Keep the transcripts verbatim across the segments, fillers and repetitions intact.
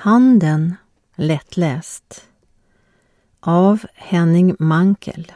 Handen lättläst av Henning Mankell.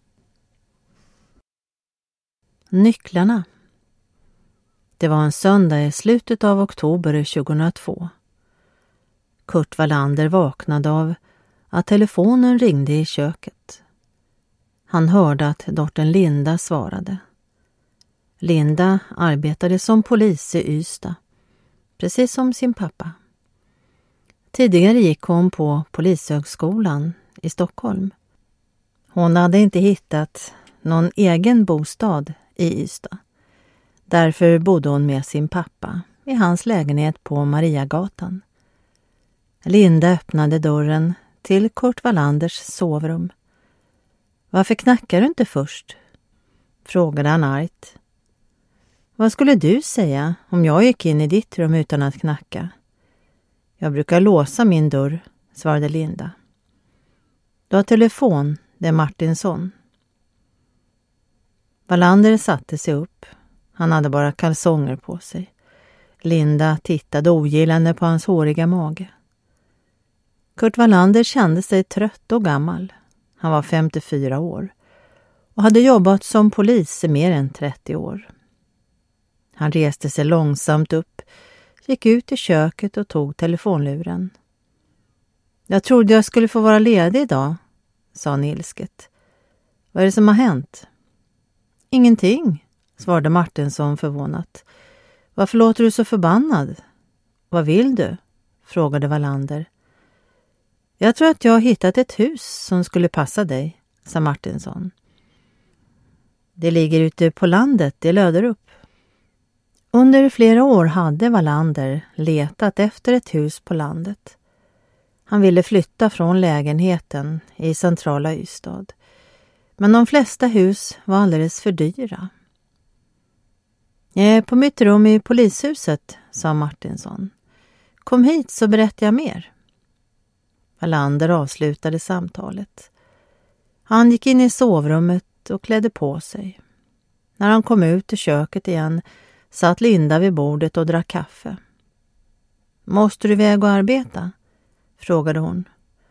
Nycklarna. Det var en söndag i slutet av oktober tjugohundratvå. Kurt Wallander vaknade av att telefonen ringde i köket. Han hörde att dottern Linda svarade. Linda arbetade som polis i Ystad, precis som sin pappa. Tidigare gick hon på Polishögskolan i Stockholm. Hon hade inte hittat någon egen bostad i Ystad. Därför bodde hon med sin pappa i hans lägenhet på Mariagatan. Linda öppnade dörren till Kurt Wallanders sovrum. Varför knackar du inte först? Frågade han argt. Vad skulle du säga om jag gick in i ditt rum utan att knacka? Jag brukar låsa min dörr, svarade Linda. Du har telefon, det är Martinsson. Wallander satte sig upp. Han hade bara kalsonger på sig. Linda tittade ogillande på hans håriga mage. Kurt Wallander kände sig trött och gammal. Han var femtiofyra år och hade jobbat som polis i mer än trettio år. Han reste sig långsamt upp, gick ut i köket och tog telefonluren. Jag trodde jag skulle få vara ledig idag, sa han ilsket. Vad är det som har hänt? Ingenting, svarade Martinsson förvånat. Varför låter du så förbannad? Vad vill du? Frågade Wallander. Jag tror att jag har hittat ett hus som skulle passa dig, sa Martinsson. Det ligger ute på landet i Löderup. Under flera år hade Wallander letat efter ett hus på landet. Han ville flytta från lägenheten i centrala Ystad. Men de flesta hus var alldeles för dyra. Jag är på mitt rum i polishuset, sa Martinsson. Kom hit så berättar jag mer. Wallander avslutade samtalet. Han gick in i sovrummet och klädde på sig. När han kom ut i köket igen satt Linda vid bordet och drack kaffe. Måste du iväg och arbeta? Frågade hon.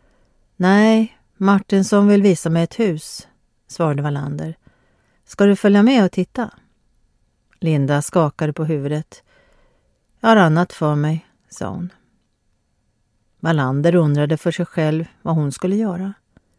Nej, Martinsson vill visa mig ett hus, svarade Wallander. Ska du följa med och titta? Linda skakade på huvudet. Jag har annat för mig, sa hon. Wallander undrade för sig själv vad hon skulle göra.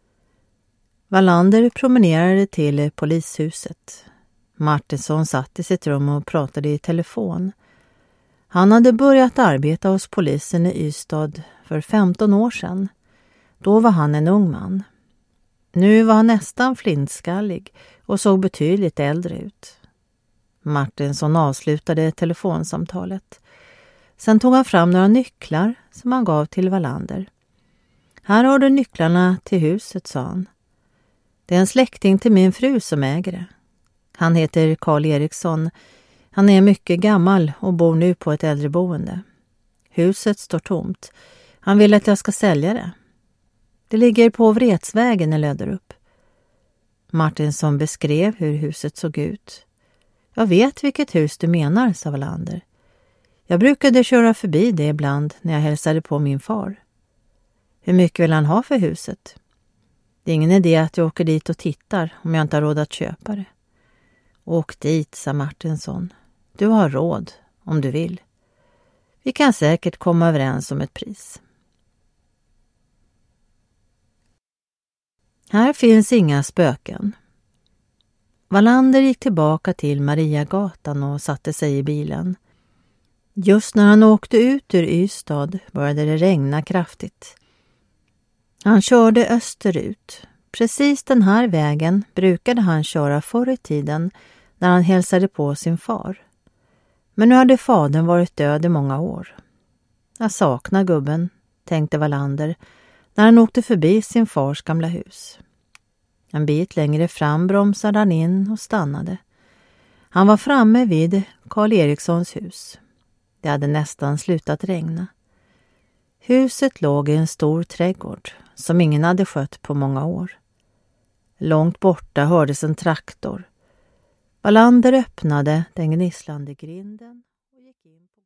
Wallander promenerade till polishuset. Martinsson satt i sitt rum och pratade i telefon. Han hade börjat arbeta hos polisen i Ystad för femton år sedan. Då var han en ung man. Nu var han nästan flintskallig och såg betydligt äldre ut. Martinsson avslutade telefonsamtalet. Sen tog han fram några nycklar som han gav till Wallander. Här har du nycklarna till huset, sa han. Det är en släkting till min fru som äger det. Han heter Karl Eriksson. Han är mycket gammal och bor nu på ett äldreboende. Huset står tomt. Han vill att jag ska sälja det. Det ligger på Vretsvägen i Löderup. Martinsson beskrev hur huset såg ut. Jag vet vilket hus du menar, sa Wallander. Jag brukade köra förbi det ibland när jag hälsade på min far. Hur mycket vill han ha för huset? Det är ingen idé att jag åker dit och tittar om jag inte har råd att köpa det. Åk dit, sa Martinsson. Du har råd, om du vill. Vi kan säkert komma överens om ett pris. Här finns inga spöken. Wallander gick tillbaka till Mariagatan och satte sig i bilen. Just när han åkte ut ur Ystad började det regna kraftigt. Han körde österut. Precis den här vägen brukade han köra förr i tiden när han hälsade på sin far. Men nu hade fadern varit död i många år. Jag saknar gubben, tänkte Wallander när han åkte förbi sin fars gamla hus. En bit längre fram bromsade han in och stannade. Han var framme vid Karl Erikssons hus. Det hade nästan slutat regna. Huset låg i en stor trädgård som ingen hade skött på många år. Långt borta hördes en traktor. Wallander öppnade den gnisslande grinden och gick in på